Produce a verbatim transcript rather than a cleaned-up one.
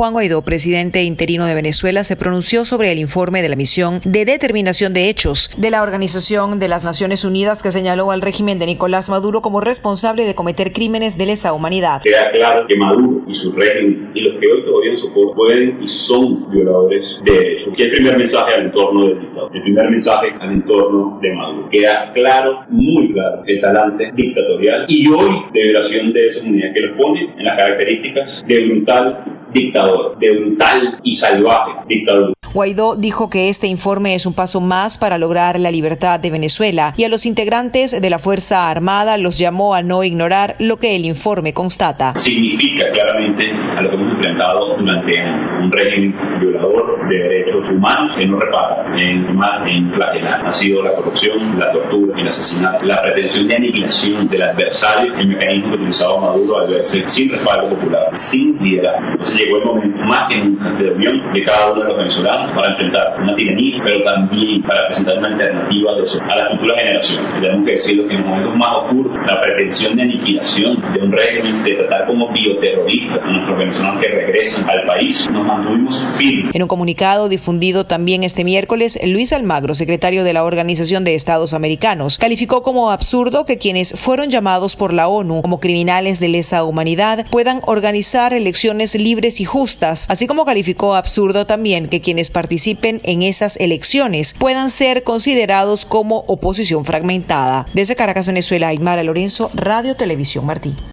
Juan Guaidó, presidente interino de Venezuela, se pronunció sobre el informe de la misión de determinación de hechos de la Organización de las Naciones Unidas que señaló al régimen de Nicolás Maduro como responsable de cometer crímenes de lesa humanidad. Queda claro que Maduro y su régimen y los que hoy todavía soportan pueden y son violadores de derechos. Y el primer mensaje al entorno del dictador, el primer mensaje al entorno de Maduro. Queda claro, muy claro, el talante dictatorial y hoy de violación de esa humanidad que los pone en las características de brutal dictador, de brutal y salvaje dictadura. Guaidó dijo que este informe es un paso más para lograr la libertad de Venezuela y a los integrantes de la Fuerza Armada los llamó a no ignorar lo que el informe constata. Significa claramente a lo que hemos enfrentado durante años, un régimen violador de derechos humanos que no repara en más en flagelar. Ha sido la corrupción, la tortura, el asesinato, la pretensión de aniquilación del adversario, el mecanismo que utilizaba Maduro al verse sin respaldo popular, sin liderazgo. Entonces llegó el momento más que nunca de unión de cada uno de los venezolanos para enfrentar una tiranía, pero también para presentar una alternativa de eso a las futuras generaciones. Tenemos que decirlo que en los momentos más oscuros, la pretensión de aniquilación de un régimen, de tratar como bioterroristas a nuestros venezolanos que regresan al país, nos mantuvimos firmes. En un comunicado difundido también este miércoles, Luis Almagro, secretario de la Organización de Estados Americanos, calificó como absurdo que quienes fueron llamados por la ONU como criminales de lesa humanidad puedan organizar elecciones libres y justas, así como calificó absurdo también que quienes participen en esas elecciones puedan ser considerados como oposición fragmentada. Desde Caracas, Venezuela, Aymara Lorenzo, Radio Televisión Martí.